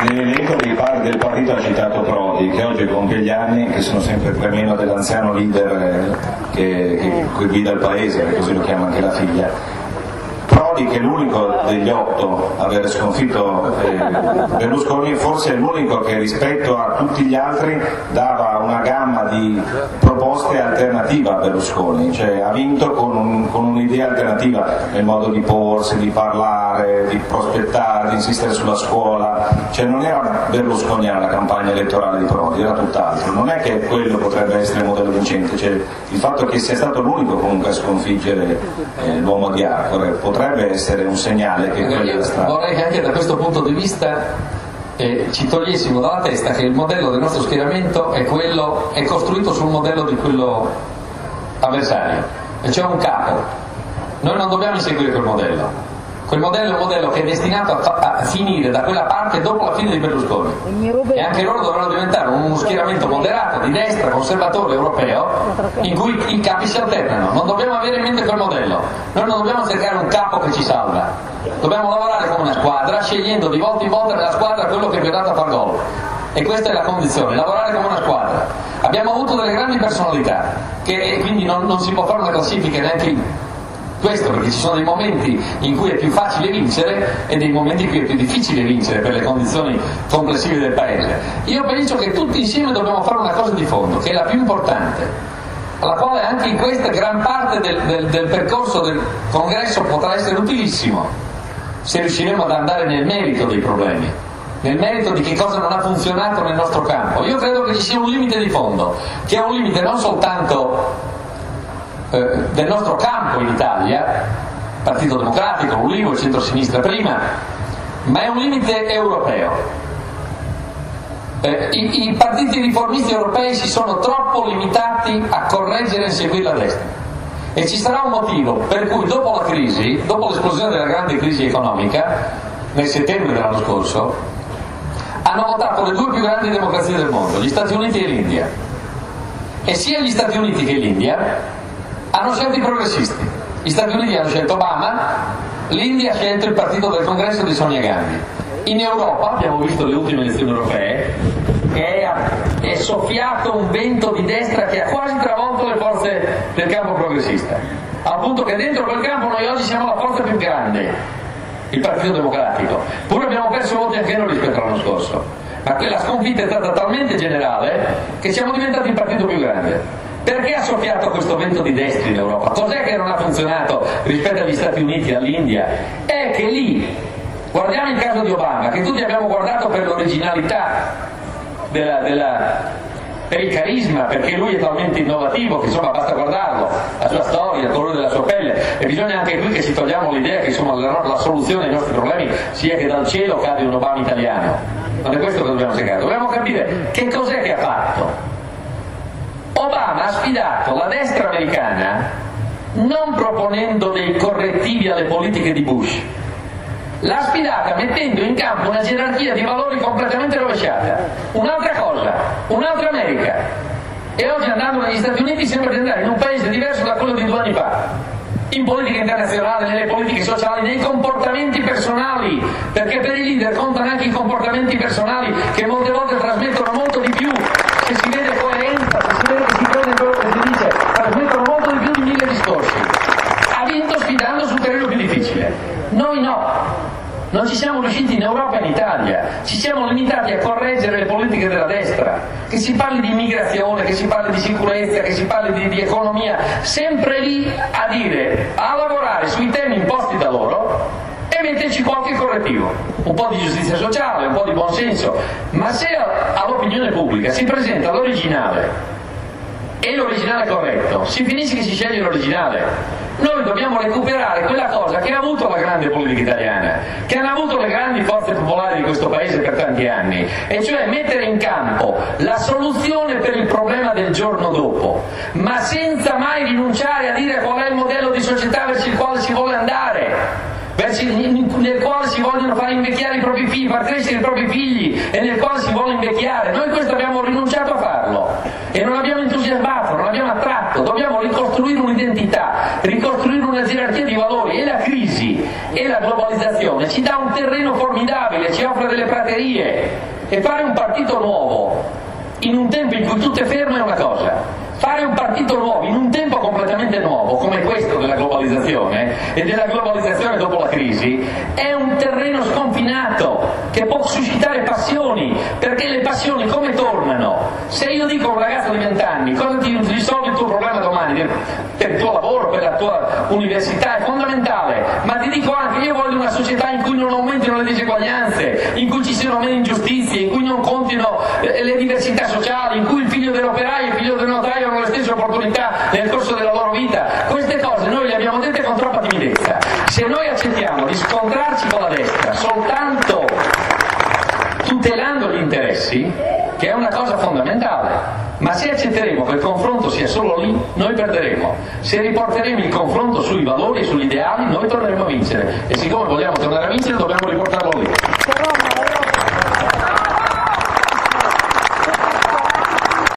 Nell'elenco del partito ha citato Prodi, che oggi compie gli anni, che sono sempre per meno dell'anziano leader che guida il paese, così lo chiama anche la figlia. Prodi, che è l'unico degli 8 a aver sconfitto Berlusconi, forse è l'unico che rispetto a tutti gli altri dava una gamma di proposte alternativa a Berlusconi, cioè ha vinto con un'idea alternativa nel modo di porsi, di parlare, di prospettare, di insistere sulla scuola, cioè non era berlusconiana la campagna elettorale di Prodi, era tutt'altro. Non è che quello potrebbe essere il modello vincente, cioè il fatto che sia stato l'unico comunque a sconfiggere l'uomo di Arcore potrebbe essere un segnale che quella è la strada. Vorrei che anche da questo punto di vista ci togliessimo dalla testa che il modello del nostro schieramento è costruito sul modello di quello avversario, e c'è un capo. Noi non dobbiamo inseguire quel modello. Quel modello è un modello che è destinato a finire da quella parte dopo la fine di Berlusconi, e anche loro dovranno diventare uno schieramento moderato, di destra, conservatore, europeo, in cui i capi si alternano. Non dobbiamo avere in mente quel modello, noi non dobbiamo cercare un capo che ci salva, dobbiamo lavorare come una squadra, scegliendo di volta in volta nella squadra quello che è più dato a far gol, e questa è la condizione, lavorare come una squadra. Abbiamo avuto delle grandi personalità, e quindi non si può fare una classifica neanche questo, perché ci sono dei momenti in cui è più facile vincere e dei momenti in cui è più difficile vincere per le condizioni complessive del paese. Io penso che tutti insieme dobbiamo fare una cosa di fondo, che è la più importante, alla quale anche in questa gran parte del percorso del congresso potrà essere utilissimo, se riusciremo ad andare nel merito dei problemi, nel merito di che cosa non ha funzionato nel nostro campo. Io credo che ci sia un limite di fondo, che è un limite non soltanto del nostro campo in Italia, Partito Democratico, l'Ulivo, il centro-sinistra prima, ma è un limite europeo. I partiti riformisti europei si sono troppo limitati a correggere e inseguire la destra, e ci sarà un motivo per cui dopo la crisi, dopo l'esplosione della grande crisi economica nel settembre dell'anno scorso, hanno votato le due più grandi democrazie del mondo, gli Stati Uniti e l'India, e sia gli Stati Uniti che l'India hanno scelto i progressisti. Gli Stati Uniti hanno scelto Obama, l'India ha scelto il partito del congresso di Sonia Gandhi. In Europa, abbiamo visto le ultime elezioni europee, è soffiato un vento di destra che ha quasi travolto le forze del campo progressista, al punto che dentro quel campo noi oggi siamo la forza più grande, il Partito Democratico, pure abbiamo perso voti anche noi rispetto all'anno scorso, ma quella sconfitta è stata talmente generale che siamo diventati il partito più grande. Perché ha soffiato questo vento di destra in Europa? Cos'è che non ha funzionato rispetto agli Stati Uniti e all'India? È che lì, guardiamo il caso di Obama, che tutti abbiamo guardato per l'originalità, per il carisma, perché lui è talmente innovativo che insomma basta guardarlo, la sua storia, il colore della sua pelle, e bisogna anche qui che ci togliamo l'idea che insomma la soluzione ai nostri problemi sia che dal cielo cade un Obama italiano. Non è questo che dobbiamo cercare, dobbiamo capire che cos'è che ha fatto. Obama ha sfidato la destra americana non proponendo dei correttivi alle politiche di Bush, l'ha sfidata mettendo in campo una gerarchia di valori completamente rovesciata, un'altra cosa, un'altra America, e oggi andando negli Stati Uniti sembra di andare in un paese diverso da quello di 2 anni fa, in politica internazionale, nelle politiche sociali, nei comportamenti personali, perché per i leader contano anche i comportamenti personali che molte volte trasmettono molto di più, se si vede coerenza, se si vede che si crede in quello che si dice, trasmettono molto di più di 1000 discorsi. Ha vinto sfidando sul terreno più difficile. Noi no, non ci siamo riusciti in Europa e in Italia, ci siamo limitati a correggere le politiche della destra, che si parli di immigrazione, che si parli di sicurezza, che si parli di economia, sempre lì a lavorare sui temi imposti da loro e metterci qualche correttivo, un po' di giustizia sociale, un po' di buonsenso, ma se all'opinione pubblica si presenta l'originale e l'originale corretto, si finisce che si sceglie l'originale. Noi dobbiamo recuperare quella cosa che ha avuto la grande politica italiana, che hanno avuto le grandi forze popolari di questo paese per tanti anni, e cioè mettere in campo la soluzione per il problema del giorno dopo, ma senza mai rinunciare a dire qual è il modello di società verso il quale si vuole andare, nel quale si vogliono far invecchiare i propri figli, far crescere i propri figli, e nel quale si vuole invecchiare. Noi questo abbiamo rinunciato a farlo e non abbiamo entusiasmato, non abbiamo attratto. Dobbiamo ricostruire un'identità, ricostruire una gerarchia di valori, e la crisi e la globalizzazione ci dà un terreno formidabile, ci offre delle praterie, e fare un partito nuovo in un tempo in cui tutto è fermo è una cosa. Fare un partito nuovo in un tempo completamente nuovo, come questo della globalizzazione e della globalizzazione dopo la crisi, è un terreno sconfinato che può suscitare passioni, perché le passioni come tornano? Se io dico a un ragazzo di 20 anni cosa ti risolvi il tuo problema domani, per il tuo lavoro, per la tua università, è fondamentale, ma ti dico anche io voglio una società in cui non aumentino le diseguaglianze, in cui ci siano meno ingiustizie, in cui non contino le diversità sociali, in cui il figlio dell'operaio e il figlio del notaio hanno le stesse opportunità nel corso della loro vita. Queste cose noi le abbiamo dette con troppa timidezza. Se noi accettiamo di scontrarci con la destra soltanto tutelando gli interessi, che è una cosa fondamentale, ma se accetteremo che il confronto sia solo lì, noi perderemo. Se riporteremo il confronto sui valori e sugli ideali, noi torneremo a vincere, e siccome vogliamo tornare a vincere dobbiamo riportarlo lì.